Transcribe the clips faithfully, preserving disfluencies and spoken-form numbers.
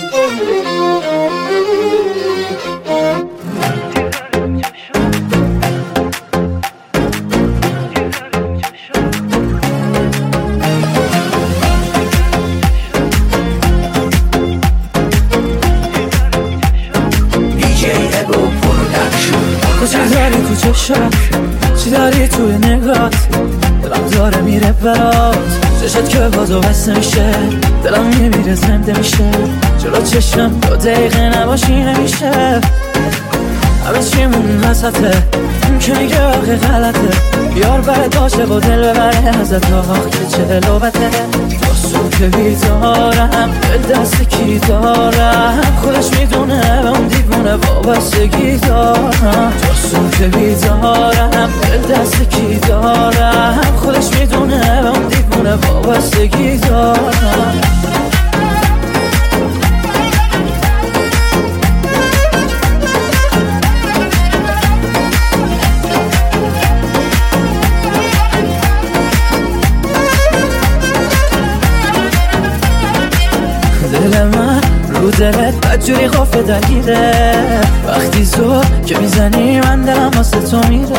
چی داری تو چشات، چی داری توی نگات، دلم داره میره برات، چشات که بازو بسته میشه، دلم میمیره زنده میشه، جلو چشم دو دقیقه نباشی نمیشه. همه چیمون وسطه، اون که میگه آخه غلطه، یار برات باشه و دل ببره ازت، آخ که چه لوبته. تو که بیدارم، دل دست کی دارم، خودش میدونه به اون دیوونه وابستگی دارم. تو که بیدارم، دل دست کی دارم، خودش میدونه به اون دیوونه وابستگی دارم. دل من رو دلت بدجوری قافه درگیره، وقتی زور که میزنی من دلم واسه تو میره.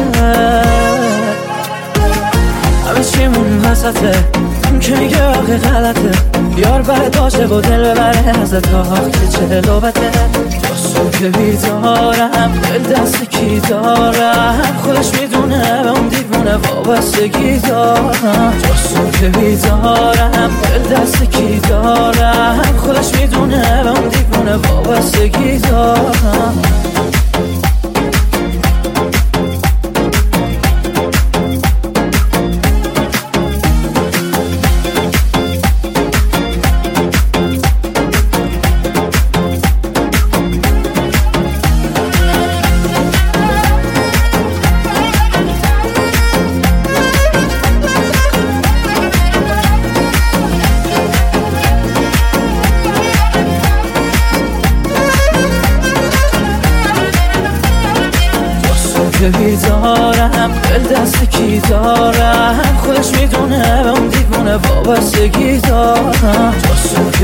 همه چیمون وسطه، اون که میگه آخه غلطه، یار برات باشه و دل ببره ازت، آخ که چه لوبته. تو که بیدارم، دل دست کی دارم، خودش میدونه به اون دیوونه وابستگی دارم. تو که بیدارم، دل دست کی دارم، خودش میدونه به اون دیوونه وابستگی دارم. که بیدارم، دل دست کی دارم، خودش میدونه به اون دیوونه وابستگی دارم. تو که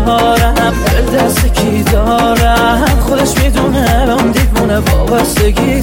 بیدارم، دل دست کی دارم، خودش میدونه به اون دیوونه وابستگی